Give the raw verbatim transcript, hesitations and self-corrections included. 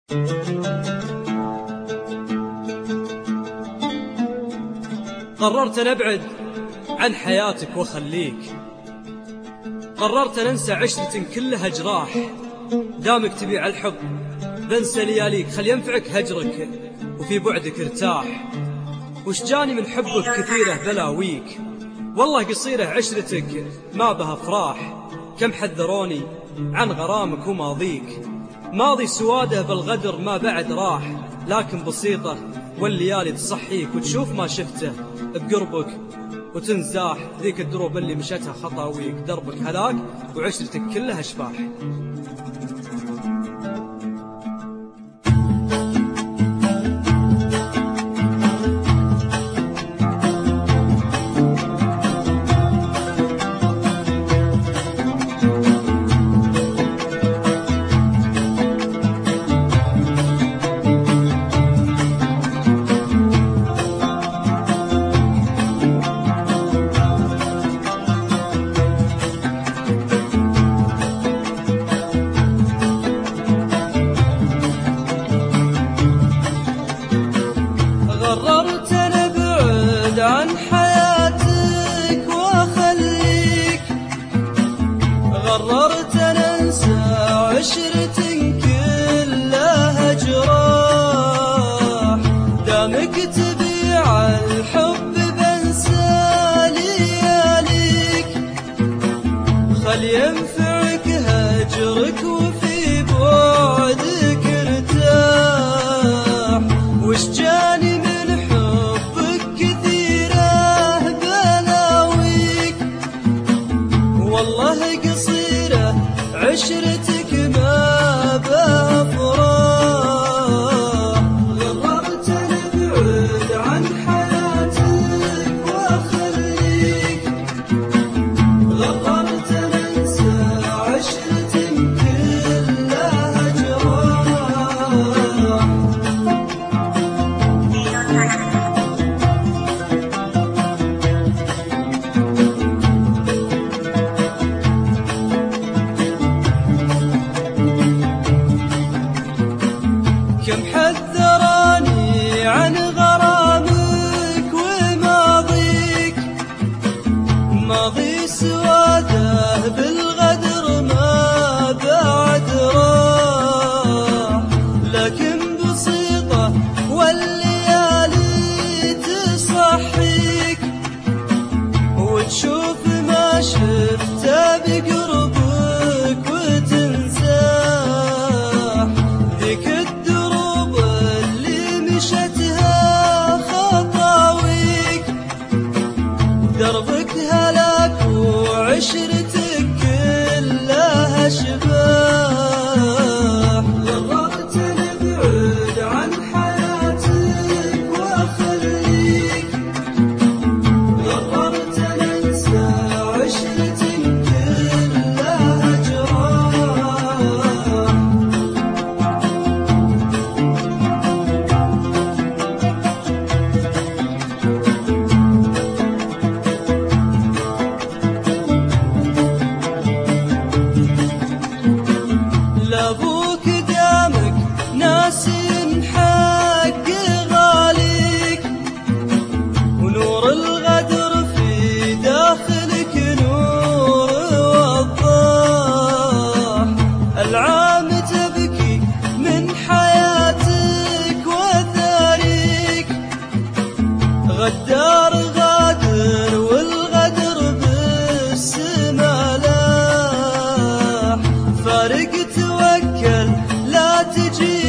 قررت أن أبعد عن حياتك وأخليك، قررت أن أنسى عشرة كلها جراح. دامك تبيع الحب بنسى لياليك، خل ينفعك هجرك وفي بعدك ارتاح. وش جاني من حبك كثيرة بلاويك، والله قصيرة عشرتك ما بها فراح. كم حذروني عن غرامك وماضيك، ماضي سواده بالغدر ما بعد راح. لكن بسيطة والليالي تصحيك وتشوف ما شفته بقربك وتنزاح. ذيك الدروب اللي مشتها خطاويك، دربك هلاك وعشرتك كلها شباح. قررت أن أبعد عن حياتك وأخليك، قررت أن أنسى عشرة كلها جراح. دامك تبيع الحب بنسى لياليك، خل ينفعك هجرك وفي بعدك ارتاح. وش جاني من حبك كثيرة بلاويك، والله قصيرة عشرتك ما بها فراح. قررت أن أبعد عن حياتك وأخليك، قررت أن أنسى عشرة كلها جراح. كم حذراني عن غرامك وماضيك، ماضي سواده بالغدر ما بعد راح. لكن بسيطة والليالي تصحيك وتشوف ما شفته بقربك وتنساح. ذيك الدروب اللي مشتها خطاويك، دربك هلاك وعشرتك كلها شباح. قررت أن أبعد عن حياتك وأخليك، قررت أن أنسى عشرة كلها جراح. لابوك دامك ناسي حق غاليك، ونور الغدر في داخلك نور وضاح. العام تبكي من حياتك وثاريك، غدار غادر والغدر بالسما لاح. فارق توكل لا تجي